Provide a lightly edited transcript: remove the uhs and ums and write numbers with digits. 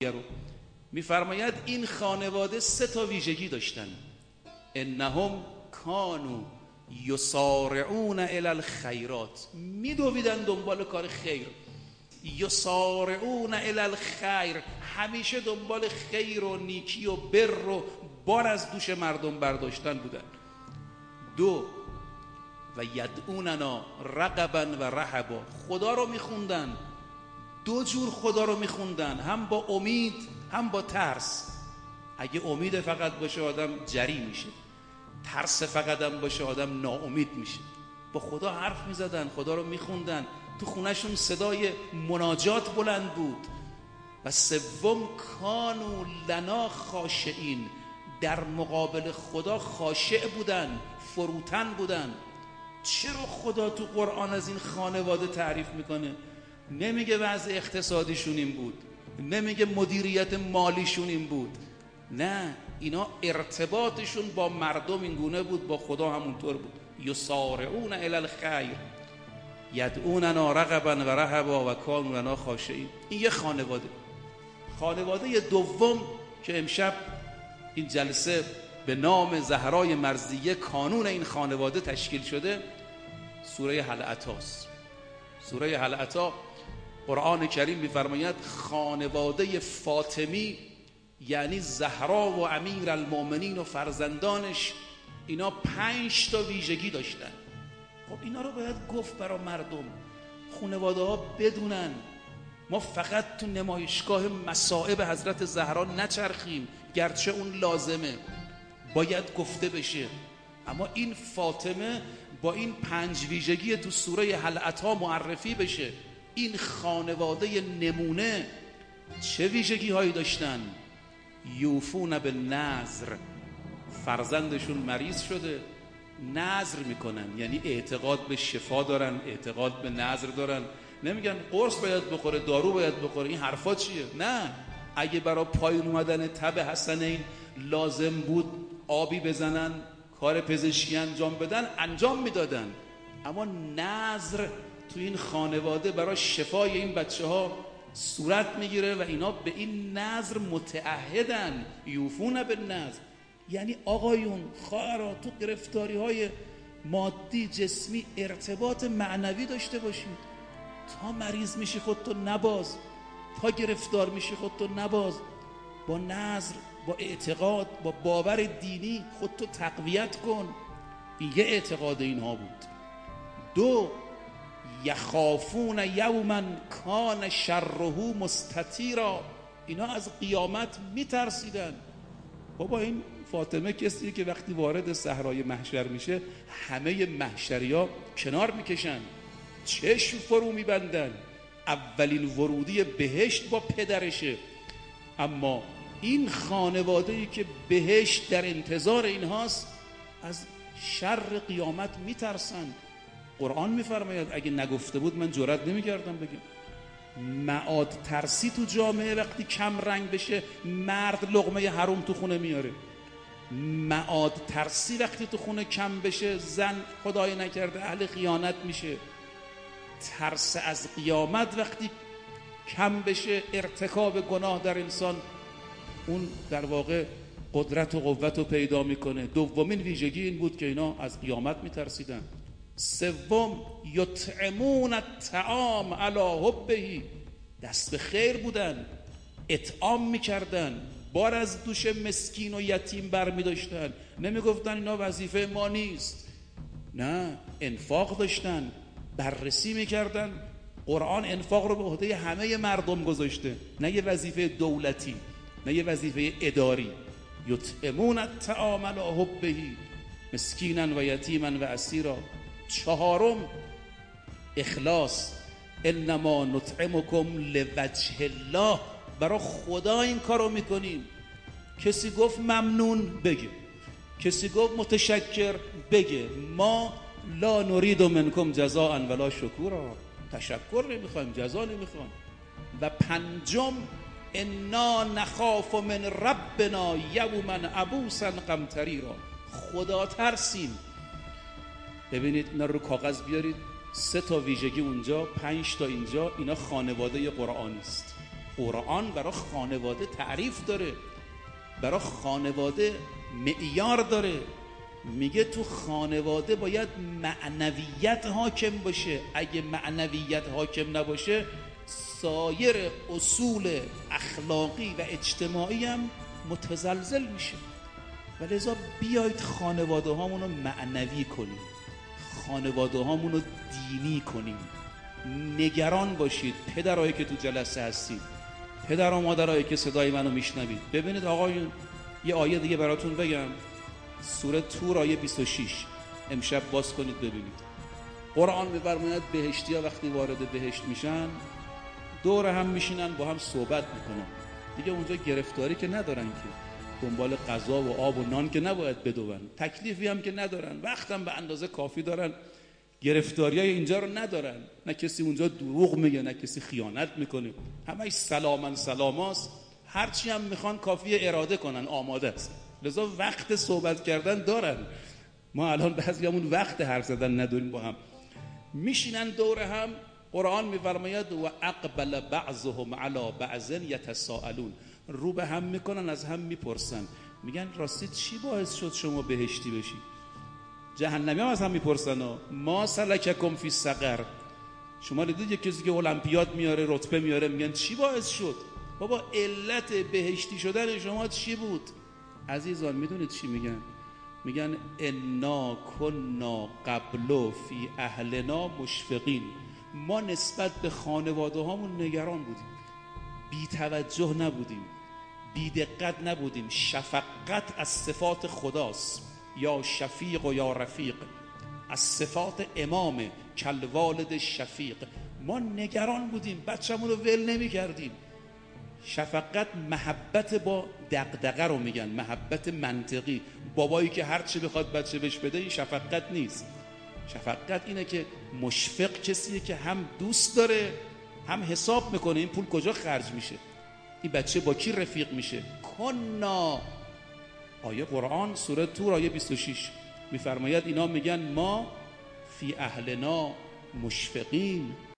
رو میفرماید این خانواده 3 ویژگی داشتن. انهم کانوا یسارعون الی الخیرات، میدویدن دنبال کار خیر. یسارعون الی الخیر، همیشه دنبال خیر و نیکی و بر و بار از دوش مردم برداشتن بودن. 2 و یدعوننا رغبا و رهبا، خدا رو میخوندن. 2 جور خدا رو میخوندن، هم با امید هم با ترس. اگه امید فقط باشه آدم جری میشه، ترس فقط هم باشه آدم ناامید میشه. با خدا حرف میزدن، خدا رو میخوندن. تو خونهشون صدای مناجات بلند بود. و 3 کانوا لنا خاشعین، در مقابل خدا خاشع بودن، فروتن بودن. چرا خدا تو قرآن از این خانواده تعریف میکنه؟ نمیگه وضع اقتصادیشون این بود، نمیگه مدیریت مالیشون این بود، نه، اینا ارتباطشون با مردم این گونه بود، با خدا همونطور بود. یسارعون الی الخیر یدعوننا رغبا و رهبا و کانوا لنا خاشعین. این یه خانواده. خانواده دوم که امشب این جلسه به نام زهرای مرضیه کانون این خانواده تشکیل شده، سوره هل اتاست. سوره هل اتی قرآن کریم می‌فرماید خانواده فاطمی، یعنی زهرا و امیرالمؤمنین و فرزندانش، اینا 5 ویژگی داشتن. خب اینا رو باید گفت برای مردم، خانواده ها بدونن. ما فقط تو نمایشگاه مصائب حضرت زهرا نچرخیم، گرچه اون لازمه، باید گفته بشه. اما این فاطمه با این 5 ویژگی تو سوره هل اتی معرفی بشه. این خانواده نمونه چه ویژگی هایی داشتن؟ یوفون بالنذر، فرزندشون مریض شده، نذر میکنن، یعنی اعتقاد به شفا دارن، اعتقاد به نذر دارن. نمیگن قرص باید بخوره، دارو باید بخوره، این حرفا چیه؟ نه، اگه برای پایین اومدن تب حسنین لازم بود آبی بزنن، کار پزشکی انجام بدن، انجام میدادن. اما نذر تو این خانواده برای شفای این بچه ها صورت میگیره و اینا به این نذر متعهدن. یوفون بالنذر، یعنی آقایون خواهرها تو گرفتاری های مادی جسمی ارتباط معنوی داشته باشید. تا مریض میشی خودتو نباز، تا گرفتار میشی خودتو نباز. با نذر، با اعتقاد، با باور دینی خودتو تقویت کن. این یه اعتقاد اینها بود. 2 یخافون یوما کان شره مستطیرا، اینا از قیامت میترسیدن. بابا این فاطمه کسیه که وقتی وارد صحرای محشر میشه همه محشریا کنار میکشن، چشم فرو میبندن. اولین ورودی بهشت با پدرشه. اما این خانواده‌ای که بهشت در انتظار اینهاست از شر قیامت میترسن. قرآن میفرماید، اگه نگفته بود من جرئت نمیکردم بگم، معاد ترسی تو جامعه وقتی کم رنگ بشه مرد لقمه حرام تو خونه میاره. معاد ترسی وقتی تو خونه کم بشه زن خدای نکرده اهل خیانت میشه. ترس از قیامت وقتی کم بشه، ارتکاب گناه در انسان اون در واقع قدرت و قوت رو پیدا میکنه. دومین ویژگی این بود که اینا از قیامت میترسیدن. 3 یطعمون الطعام علی حبه، دست به خیر بودن، اطعام میکردن، بار از دوش مسکین و یتیم بر میداشتن. نمیگفتن اینا وظیفه ما نیست، نه، انفاق داشتن، بررسی میکردن. قرآن انفاق رو به عهده همه مردم گذاشته، نه یه وظیفه دولتی، نه یه وظیفه اداری. یطعمون الطعام علی حبه مسکینا و یتیما و اسیرا. 4 اخلاص، انما نطعمکم لوجه الله، برای خدا این کارو میکنیم. کسی گفت ممنون بگه، کسی گفت متشکر بگه. ما لا نرید منکم جزاء ولا شکورا، تشکر نمیخوایم، جزا نمیخوایم. و 5 انا نخاف من ربنا یوما عبوسا قمطریرا، خدا ترسیم. ببینید اینا رو کاغذ بیارید، 3 ویژگی اونجا، 5 اینجا. اینا خانواده قرآنی است. قرآن برای خانواده تعریف داره، برای خانواده معیار داره. میگه تو خانواده باید معنویت حاکم باشه. اگه معنویت حاکم نباشه سایر اصول اخلاقی و اجتماعی هم متزلزل میشه. و لذا بیایید خانواده هامونو معنوی کنیم، خانواده هامونو دینی کنیم. نگران باشید پدرایی که تو جلسه هستید، پدر و مادرایی که صدای منو میشنوید. ببینید آقایون، یه آیه دیگه براتون بگم، سوره طور آیه 26 امشب باز کنید ببینید. قرآن می‌فرماید بهشتی‌ها وقتی وارد بهشت میشن دور هم میشینن با هم صحبت میکنن. دیگه اونجا گرفتاری که ندارن، که دنبال غذا و آب و نان که نباید بدون، تکلیفی هم که ندارن، وقتم به اندازه کافی دارن، گرفتاریای اینجا رو ندارن. نه کسی اونجا دروغ میگه، نه کسی خیانت میکنه، همش سلامن سلاماست. هرچی هم میخوان کافیه اراده کنن، آماده است. لذا وقت صحبت کردن دارن. ما الان بعضیامون وقت حرف زدن نداریم، با هم میشینن دور هم. قرآن میفرماید و اقبل بعضهم علی بعض یتساءلون، رو به هم میکنن، از هم میپرسن، میگن راستی چی باعث شد شما بهشتی بشی؟ جهنمی هم از هم میپرسن ما سلککم فی سقر. شما دیدید یک کسی که المپیاد میاره، رتبه میاره، میگن چی باعث شد؟ بابا علت بهشتی شدن شما چی بود؟ عزیزان میدونید چی میگن؟ میگن انا کنا قبل فی اهلنا مشفقین. ما نسبت به خانواده هامون نگران بودیم، بی توجه نبودیم، بی دقت نبودیم. شفقت از صفات خداست، یا شفیق و یا رفیق، از صفات امام کالوالد شفیق. ما نگران بودیم، بچه‌مون رو ول نمی کردیم. شفقت محبت با دغدغه رو میگن، محبت منطقی. بابایی که هر چی بخواد بچه بهش بده، این شفقت نیست. شفقت اینه که مشفق کسیه که هم دوست داره هم حساب میکنه این پول کجا خرج میشه، این بچه با کی رفیق میشه. کنا، آیه قرآن سوره طور آیه 26 میفرماید اینا میگن ما فی اهلنا مشفقین،